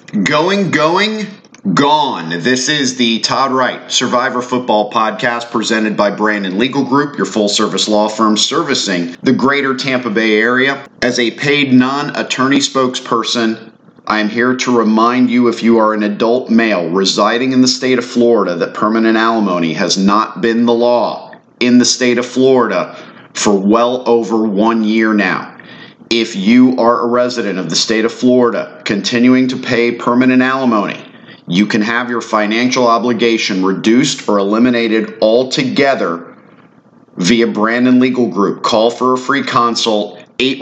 Going, gone. This is the Todd Wright Survivor Football Podcast presented by Brandon Legal Group, your full-service law firm servicing the greater Tampa Bay area. As a paid non-attorney spokesperson, I am here to remind you, if you are an adult male residing in the state of Florida, that permanent alimony has not been the law in the state of Florida for well over 1 year now. If you are a resident of the state of Florida continuing to pay permanent alimony, you can have your financial obligation reduced or eliminated altogether via Brandon Legal Group. Call for a free consult,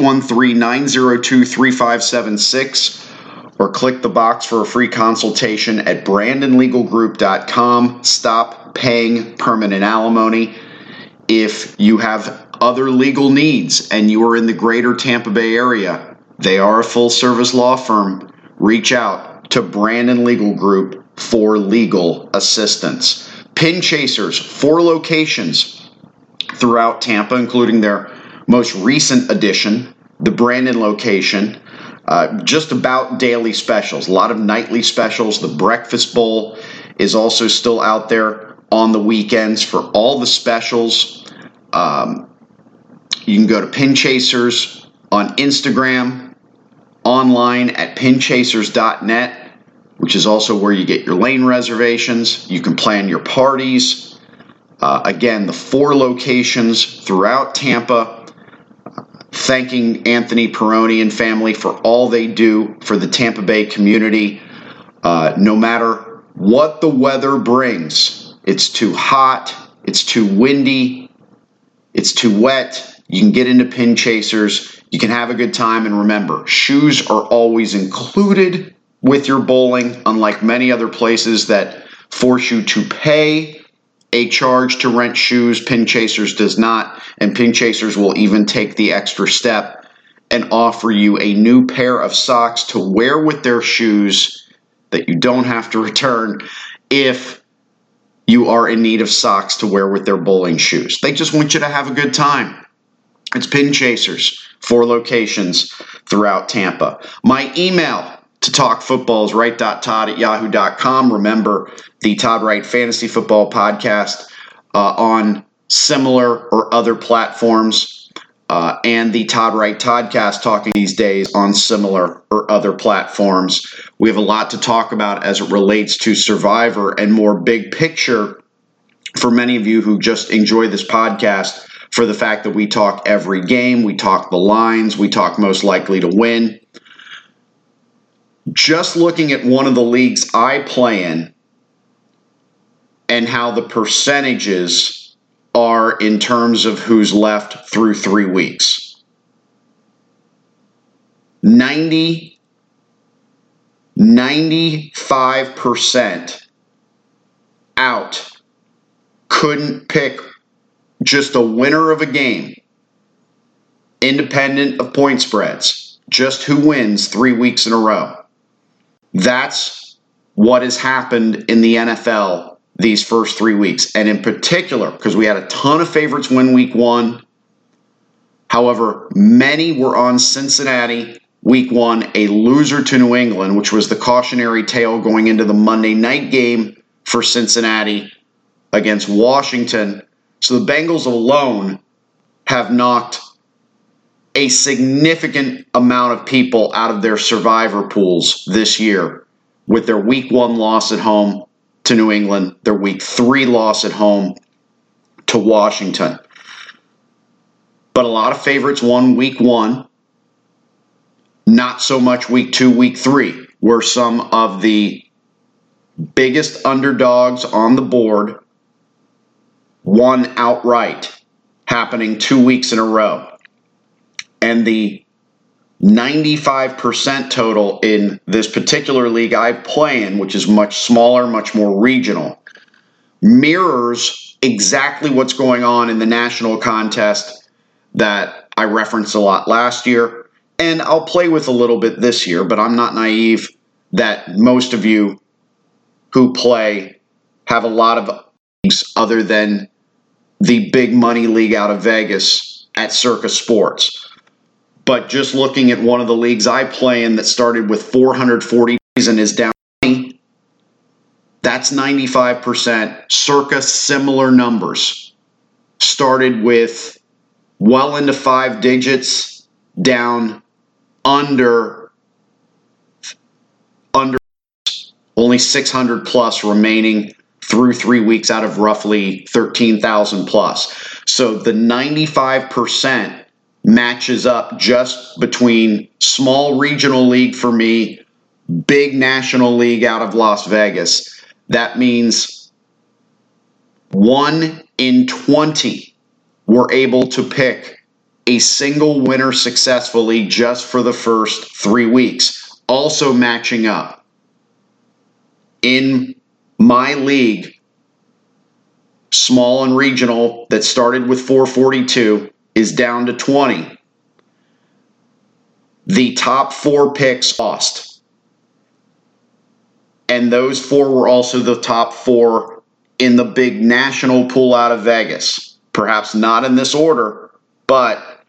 813-902-3576, or click the box for a free consultation at brandonlegalgroup.com. Stop paying permanent alimony. If you have other legal needs and you are in the greater Tampa Bay area, they are a full-service law firm. Reach out to Brandon Legal Group for legal assistance. Pin Chasers, 4 locations throughout Tampa, including their most recent addition, the Brandon location. Just about daily specials, a lot of nightly specials. The Breakfast Bowl is also still out there on the weekends for all the specials. You can go to Pin Chasers on Instagram, online at pinchasers.net, which is also where you get your lane reservations. You can plan your parties. Again, the 4 locations throughout Tampa. Thanking Anthony Peroni and family for all they do for the Tampa Bay community. No matter what the weather brings, it's too hot, it's too windy, it's too wet, you can get into Pin Chasers, you can have a good time, and remember, shoes are always included with your bowling, unlike many other places that force you to pay a charge to rent shoes. Pin Chasers does not, and Pin Chasers will even take the extra step and offer you a new pair of socks to wear with their shoes that you don't have to return if you are in need of socks to wear with their bowling shoes. They just want you to have a good time. It's Pin Chasers, 4 locations throughout Tampa. My email to talk football is wright.todd@yahoo.com. Remember, the Todd Wright Fantasy Football Podcast on similar or other platforms, and the Todd Wright Toddcast talking these days on similar or other platforms. We have a lot to talk about as it relates to Survivor and more big picture for many of you who just enjoy this podcast for the fact that we talk every game, we talk the lines, we talk most likely to win. Just looking at one of the leagues I play in and how the percentages are in terms of who's left through 3 weeks. 95% out. Couldn't pick just a winner of a game, independent of point spreads, just who wins 3 weeks in a row. That's what has happened in the NFL these first 3 weeks. And in particular, because we had a ton of favorites win week 1. However, many were on Cincinnati week 1, a loser to New England, which was the cautionary tale going into the Monday night game for Cincinnati against Washington. So the Bengals alone have knocked a significant amount of people out of their survivor pools this year with their week 1 loss at home to New England, their week 3 loss at home to Washington. But a lot of favorites won week 1, not so much week 2, week 3, where some of the biggest underdogs on the board won outright, happening 2 weeks in a row. And the 95% total in this particular league I play in, which is much smaller, much more regional, mirrors exactly what's going on in the national contest that I referenced a lot last year. And I'll play with a little bit this year, but I'm not naive that most of you who play have a lot of leagues other than the big money league out of Vegas at Circa Sports. But just looking at one of the leagues I play in that started with 440 season is down 20. That's 95%, circa similar numbers. Started with well into 5 digits, down under only 600 plus remaining through 3 weeks out of roughly 13,000 plus. So the 95% matches up just between small regional league for me, big national league out of Las Vegas. That means 1 in 20 were able to pick a single winner successfully just for the first 3 weeks. Also matching up. In my league, small and regional, that started with 442 is down to 20. The top 4 picks lost. And those 4 were also the top 4 in the big national pool out of Vegas. Perhaps not in this order, but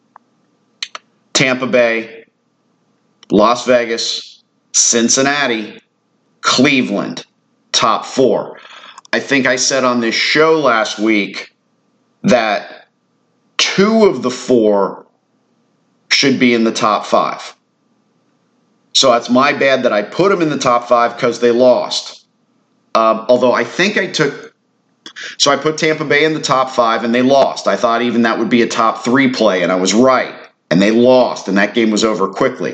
Tampa Bay, Las Vegas, Cincinnati, Cleveland, top 4. I think I said on this show last week that 2 of the 4 should be in the top 5. So that's my bad that I put them in the top 5 because they lost. Although I think I put Tampa Bay in the top 5 and they lost. I thought even that would be a top 3 play, and I was right. And they lost, and that game was over quickly.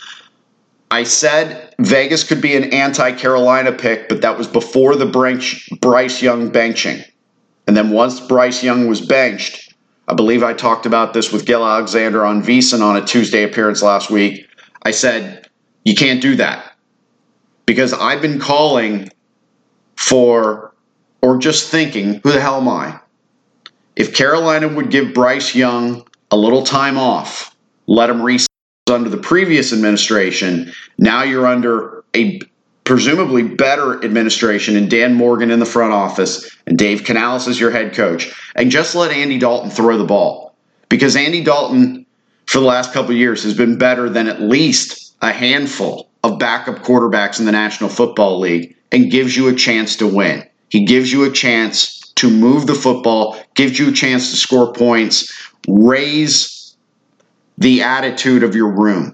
I said Vegas could be an anti-Carolina pick, but that was before the Bryce Young benching. And then once Bryce Young was benched, I believe I talked about this with Gil Alexander on VSiN on a Tuesday appearance last week. I said, you can't do that. Because I've been calling for, or just thinking, who the hell am I? If Carolina would give Bryce Young a little time off, let him reset under the previous administration, now you're under a presumably better administration and Dan Morgan in the front office and Dave Canales is your head coach, and just let Andy Dalton throw the ball. Because Andy Dalton, for the last couple of years, has been better than at least a handful of backup quarterbacks in the National Football League and gives you a chance to win. He gives you a chance to move the football, gives you a chance to score points, raise the attitude of your room,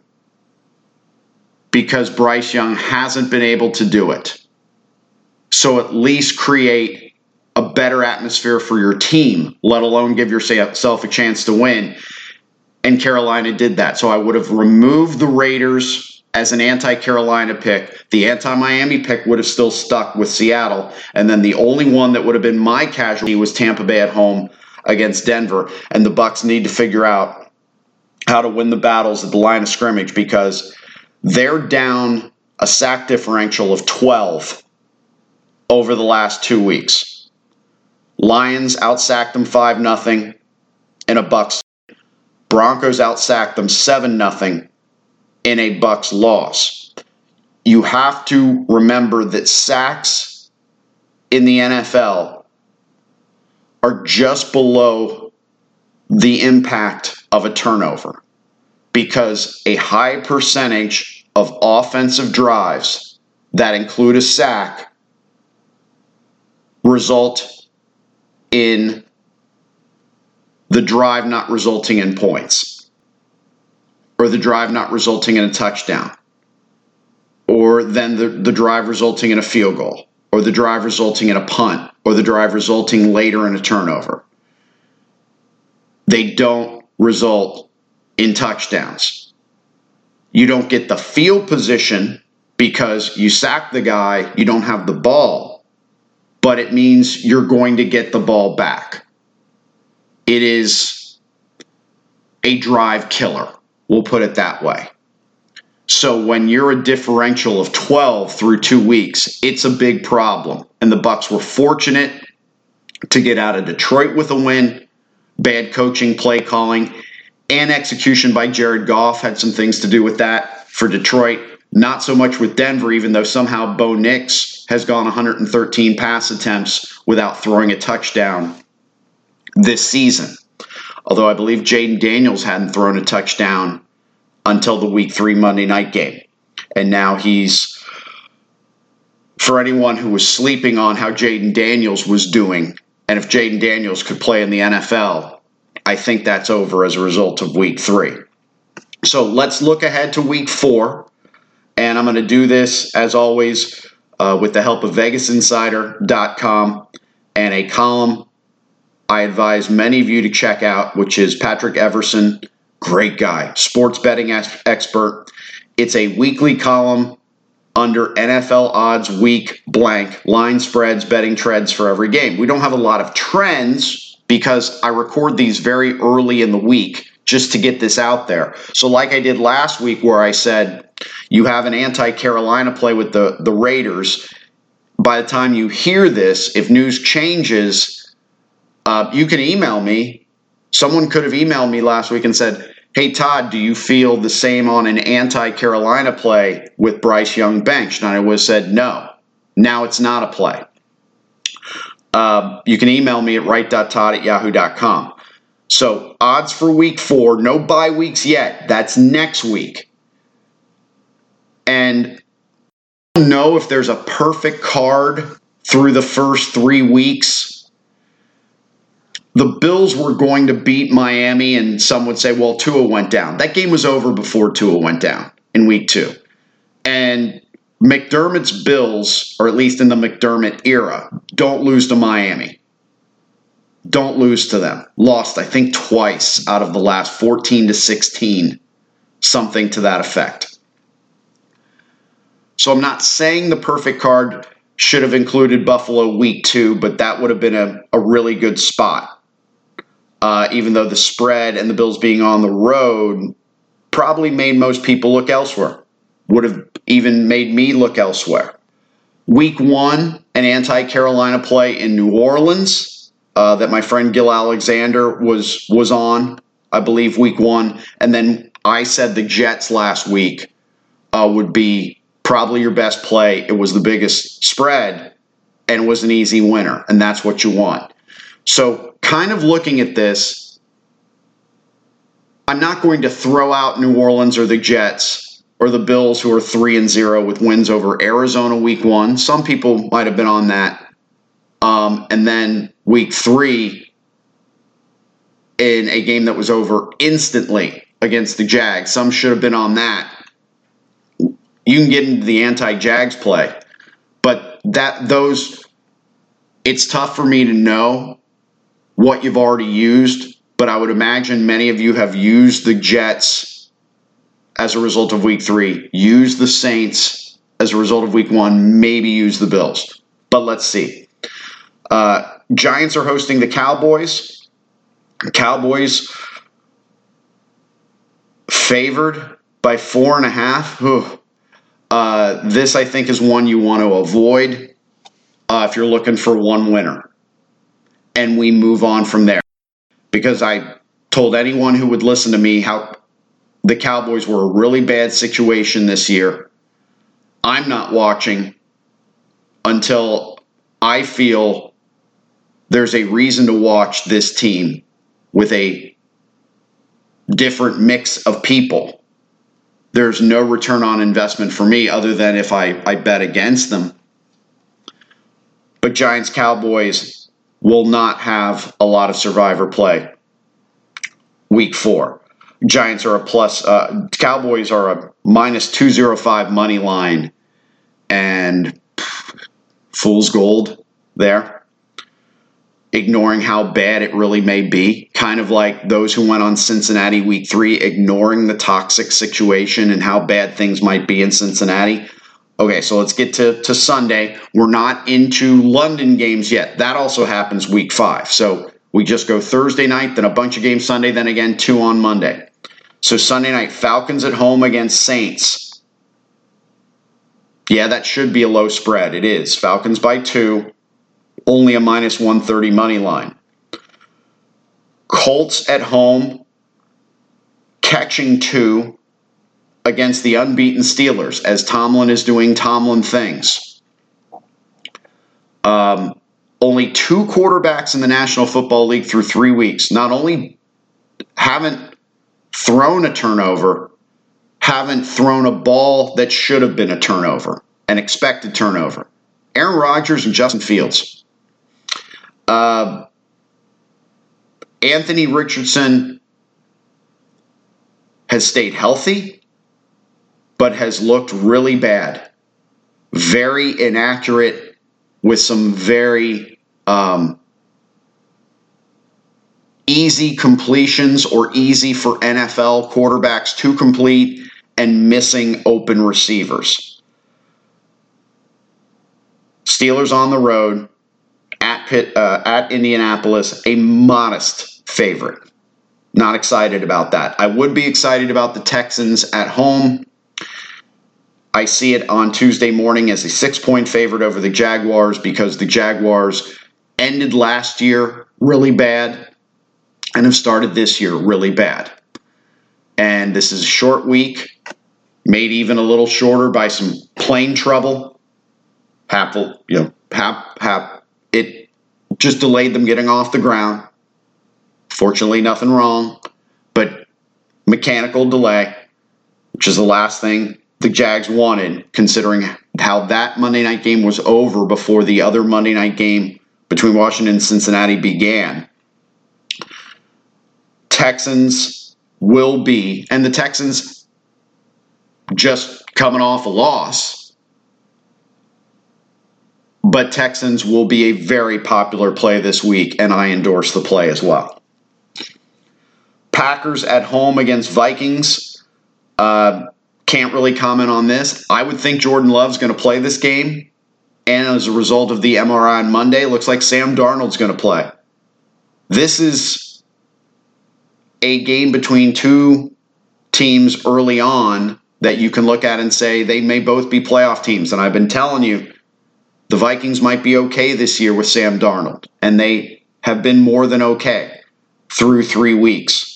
because Bryce Young hasn't been able to do it. So at least create a better atmosphere for your team, let alone give yourself a chance to win. And Carolina did that. So I would have removed the Raiders as an anti-Carolina pick. The anti-Miami pick would have still stuck with Seattle. And then the only one that would have been my casualty was Tampa Bay at home against Denver. And the Bucs need to figure out how to win the battles at the line of scrimmage, because they're down a sack differential of 12 over the last 2 weeks. Lions outsacked them 5-0 in a Bucs. Broncos outsacked them 7-0 in a Bucs loss. You have to remember that sacks in the NFL are just below the impact of a turnover, because a high percentage of offensive drives that include a sack result in the drive not resulting in points, or the drive not resulting in a touchdown, or then the drive resulting in a field goal, or the drive resulting in a punt, or the drive resulting later in a turnover. They don't result in touchdowns. You don't get the field position because you sack the guy, you don't have the ball, but it means you're going to get the ball back. It is a drive killer, we'll put it that way. So when you're a differential of 12 through 2 weeks, it's a big problem. And the Bucs were fortunate to get out of Detroit with a win. Bad coaching, play calling, and execution by Jared Goff had some things to do with that for Detroit. Not so much with Denver, even though somehow Bo Nix has gone 113 pass attempts without throwing a touchdown this season. Although I believe Jaden Daniels hadn't thrown a touchdown until the Week 3 Monday night game. And now he's for anyone who was sleeping on how Jaden Daniels was doing, and if Jaden Daniels could play in the NFL, I think that's over as a result of week 3. So let's look ahead to week 4, and I'm going to do this, as always, with the help of VegasInsider.com and a column I advise many of you to check out, which is Patrick Everson, great guy, sports betting expert. It's a weekly column under NFL odds week blank, line spreads, betting trends for every game. We don't have a lot of trends because I record these very early in the week just to get this out there. So like I did last week where I said you have an anti-Carolina play with the Raiders. By the time you hear this, if news changes, you can email me. Someone could have emailed me last week and said, hey, Todd, do you feel the same on an anti-Carolina play with Bryce Young benched? And I would have said no. Now it's not a play. You can email me at right.todd@yahoo.com. So odds for week 4, no bye weeks yet. That's next week. And I don't know if there's a perfect card through the first 3 weeks. The Bills were going to beat Miami, and some would say, well, Tua went down. That game was over before Tua went down in week 2. And McDermott's Bills, or at least in the McDermott era, don't lose to Miami. Don't lose to them. Lost, I think, twice out of the last 14-16, something to that effect. So I'm not saying the perfect card should have included Buffalo week 2, but that would have been a really good spot. Even though the spread and the Bills being on the road probably made most people look elsewhere. Would have even made me look elsewhere. Week 1, an anti-Carolina play in New Orleans that my friend Gil Alexander was on, I believe, week 1. And then I said the Jets last week would be probably your best play. It was the biggest spread and was an easy winner, and that's what you want. So kind of looking at this, I'm not going to throw out New Orleans or the Jets or the Bills, who are 3-0 with wins over Arizona week 1. Some people might have been on that. And then week 3 in a game that was over instantly against the Jags. Some should have been on that. You can get into the anti-Jags play. But it's tough for me to know what you've already used, but I would imagine many of you have used the Jets as a result of week 3, used the Saints as a result of week 1, maybe use the Bills. But let's see. Giants are hosting the Cowboys. Cowboys favored by 4.5. This, I think, is one you want to avoid if you're looking for one winner. And we move on from there. Because I told anyone who would listen to me how the Cowboys were a really bad situation this year. I'm not watching until I feel there's a reason to watch this team with a different mix of people. There's no return on investment for me other than if I bet against them. But Giants-Cowboys will not have a lot of survivor play week 4. Giants are Cowboys are a minus 205 money line, and fool's gold there. Ignoring how bad it really may be. Kind of like those who went on Cincinnati week 3, ignoring the toxic situation and how bad things might be in Cincinnati. Okay, so let's get to Sunday. We're not into London games yet. That also happens week 5. So we just go Thursday night, then a bunch of games Sunday, then again 2 on Monday. So Sunday night, Falcons at home against Saints. Yeah, that should be a low spread. It is. Falcons by 2. Only a minus 130 money line. Colts at home, catching 2 against the unbeaten Steelers, as Tomlin is doing Tomlin things. Only 2 quarterbacks in the National Football League through 3 weeks not only haven't thrown a turnover, haven't thrown a ball that should have been a turnover, an expected turnover. Aaron Rodgers and Justin Fields. Anthony Richardson has stayed healthy, but has looked really bad. Very inaccurate with some very easy completions or easy for NFL quarterbacks to complete and missing open receivers. Steelers on the road at Indianapolis, a modest favorite. Not excited about that. I would be excited about the Texans at home. I see it on Tuesday morning as a 6-point favorite over the Jaguars because the Jaguars ended last year really bad and have started this year really bad. And this is a short week, made even a little shorter by some plane trouble. It just delayed them getting off the ground. Fortunately, nothing wrong, but mechanical delay, which is the last thing the Jags wanted, considering how that Monday night game was over before the other Monday night game between Washington and Cincinnati began. Texans will be, and the Texans just coming off a loss, but Texans will be a very popular play this week, and I endorse the play as well. Packers at home against Vikings. Can't really comment on this. I would think Jordan Love's going to play this game, and as a result of the MRI on Monday, it looks like Sam Darnold's going to play. This is a game between two teams early on that you can look at and say they may both be playoff teams. And I've been telling you, the Vikings might be okay this year with Sam Darnold, and they have been more than okay through 3 weeks.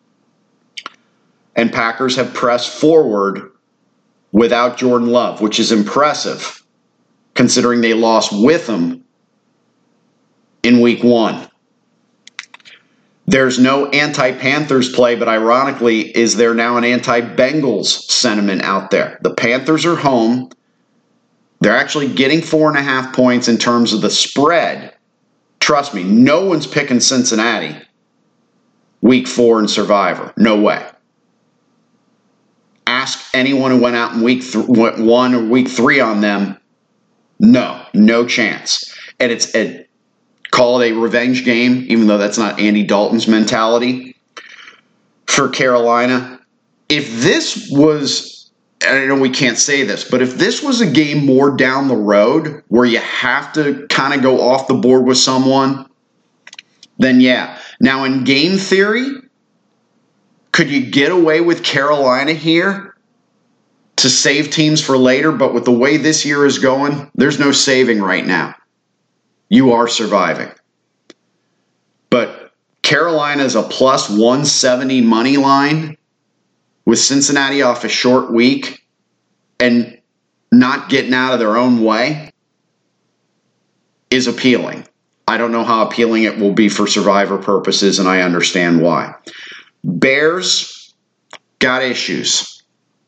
And Packers have pressed forward without Jordan Love, which is impressive considering they lost with him in week 1. There's no anti-Panthers play, but ironically, is there now an anti-Bengals sentiment out there? The Panthers are home. They're actually getting 4.5 points in terms of the spread. Trust me, no one's picking Cincinnati week 4 in Survivor. No way. Ask anyone who went out in week 1 or week 3 on them. No chance. And it's call it a revenge game, even though that's not Andy Dalton's mentality for Carolina. If this was, and I know we can't say this, but if this was a game more down the road where you have to kind of go off the board with someone, then yeah. Now in game theory, could you get away with Carolina here to save teams for later? But with the way this year is going, there's no saving right now. You are surviving. But Carolina is a plus 170 money line with Cincinnati off a short week and not getting out of their own way is appealing. I don't know how appealing it will be for Survivor purposes, and I understand why. Bears got issues.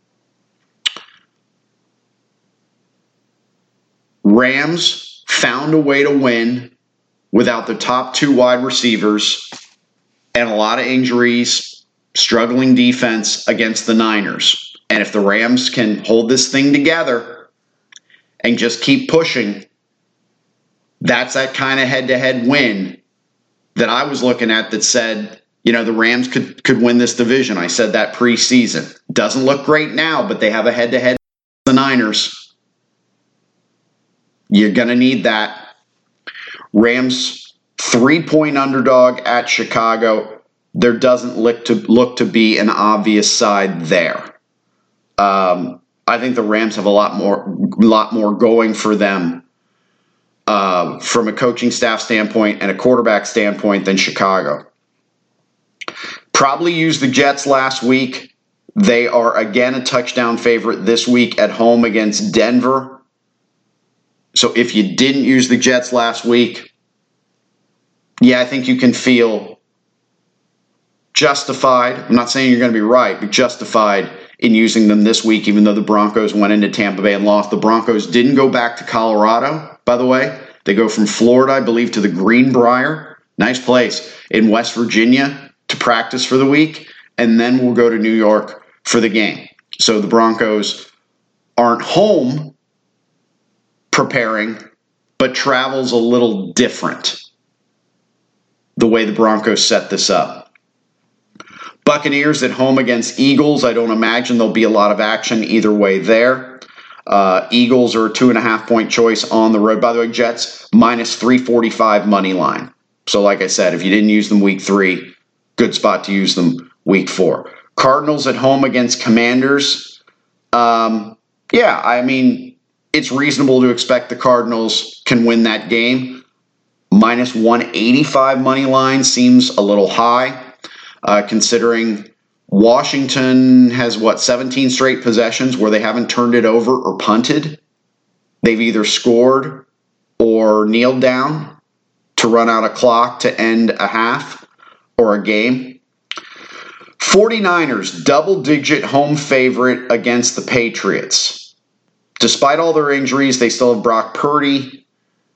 Rams found a way to win without the top 2 wide receivers and a lot of injuries, struggling defense against the Niners. And if the Rams can hold this thing together and just keep pushing, that's that kind of head-to-head win that I was looking at that said, the Rams could win this division. I said that preseason. Doesn't look great now, but they have a head-to-head with the Niners. You're going to need that. Rams 3-point underdog at Chicago. There doesn't look to be an obvious side there. I think the Rams have a lot more going for them from a coaching staff standpoint and a quarterback standpoint than Chicago. Probably used the Jets last week. They are again a touchdown favorite this week at home against Denver. So if you didn't use the Jets last week, yeah, I think you can feel justified. I'm not saying you're going to be right, but justified in using them this week, even though the Broncos went into Tampa Bay and lost. The Broncos didn't go back to Colorado. by the way. They go from Florida, I believe, to the Greenbrier. Nice place in West Virginia to practice for the week. And then we'll go to New York for the game. So the Broncos aren't home preparing, but travel's a little different the way the Broncos set this up. Buccaneers at home against Eagles. I don't imagine there'll be a lot of action either way there. Eagles are a 2.5-point choice on the road. By the way, Jets minus 345 money line. So like I said, if you didn't use them week 3, good spot to use them week 4. Cardinals at home against Commanders. Yeah, I mean, it's reasonable to expect the Cardinals can win that game. Minus 185 money line seems a little high, considering Washington has, 17 straight possessions where they haven't turned it over or punted. They've either scored or kneeled down to run out a clock to end a half or a game. 49ers, double-digit home favorite against the Patriots. Despite all their injuries, they still have Brock Purdy.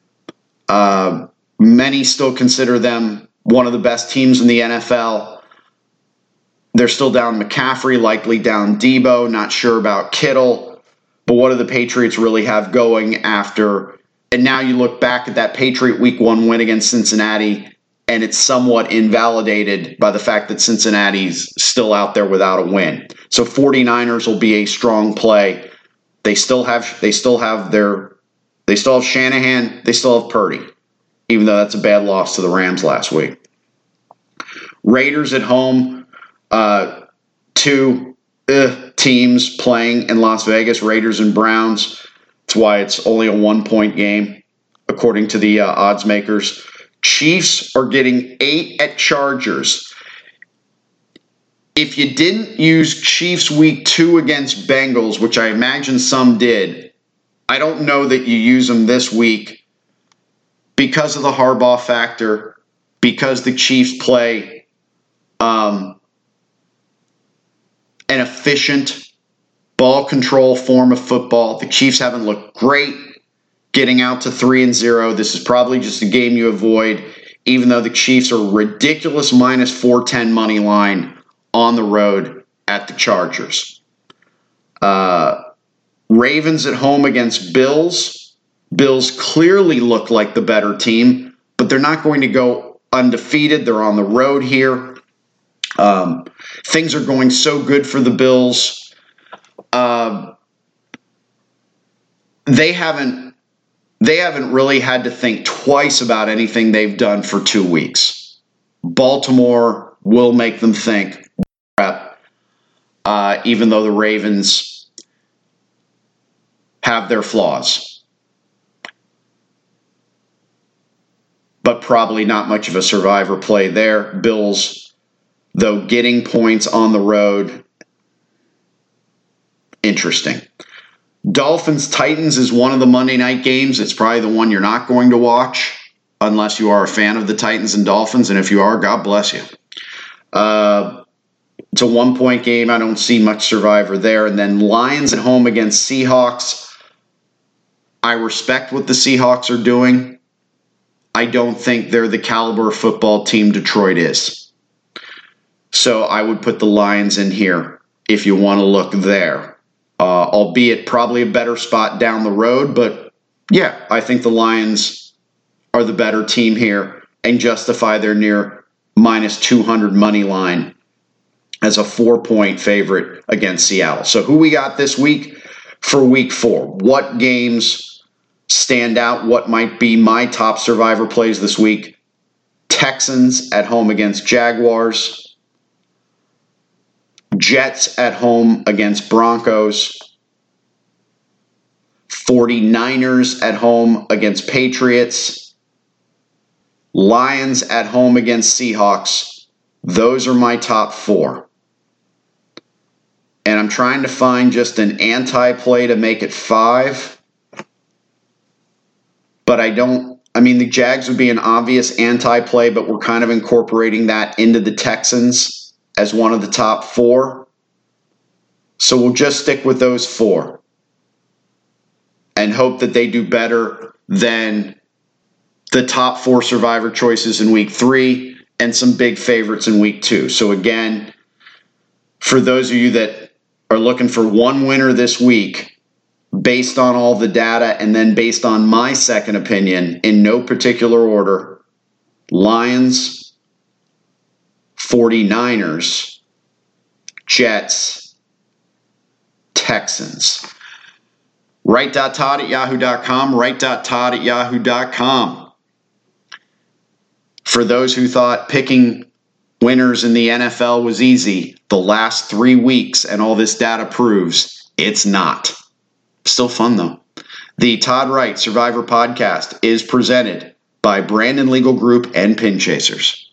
Many still consider them one of the best teams in the NFL. They're still down McCaffrey, likely down Debo, not sure about Kittle. But what do the Patriots really have going after? And now you look back at that Patriot Week 1 win against Cincinnati, and it's somewhat invalidated by the fact that Cincinnati's still out there without a win. So 49ers will be a strong play. They still have Shanahan, they still have Purdy, even though that's a bad loss to the Rams last week. Raiders at home, two teams playing in Las Vegas, Raiders and Browns. That's why it's only a 1-point game, according to the odds makers. Chiefs are getting 8 at Chargers. If you didn't use Chiefs week 2 against Bengals, which I imagine some did, I don't know that you use them this week because of the Harbaugh factor, because the Chiefs play an efficient ball control form of football. The Chiefs haven't looked great getting out to 3-0. This is probably just a game you avoid, even though the Chiefs are ridiculous minus 410 money line on the road at the Chargers. Ravens at home against Bills. Bills clearly look like the better team, but they're not going to go undefeated. They're on the road here. Things are going so good for the Bills. They haven't really had to think twice about anything they've done for 2 weeks. Baltimore will make them think, even though the Ravens have their flaws. But probably not much of a survivor play there. Bills, though, getting points on the road, interesting. Dolphins-Titans is one of the Monday night games. It's probably the one you're not going to watch unless you are a fan of the Titans and Dolphins. And if you are, God bless you. It's a 1-point game. I don't see much survivor there. And then Lions at home against Seahawks. I respect what the Seahawks are doing. I don't think they're the caliber of football team Detroit is. So I would put the Lions in here if you want to look there. Albeit probably a better spot down the road. But yeah, I think the Lions are the better team here and justify their near minus 200 money line as a 4-point favorite against Seattle. So who we got this week for week 4? What games stand out? What might be my top survivor plays this week? Texans at home against Jaguars. Jets at home against Broncos. 49ers at home against Patriots. Lions at home against Seahawks. Those are my top 4. And I'm trying to find just an anti-play to make it 5. But the Jags would be an obvious anti-play, but we're kind of incorporating that into the Texans as one of the top 4. So we'll just stick with those 4 and hope that they do better than the top 4 survivor choices in week 3 and some big favorites in week 2. So again, for those of you that are looking for one winner this week, based on all the data and then based on my second opinion in no particular order, Lions, 49ers, Jets, Texans. Write.todd@yahoo.com, write.todd@yahoo.com. For those who thought picking winners in the NFL was easy, the last 3 weeks and all this data proves it's not. Still fun though. The Todd Wright Survivor Podcast is presented by Brandon Legal Group and Pin Chasers.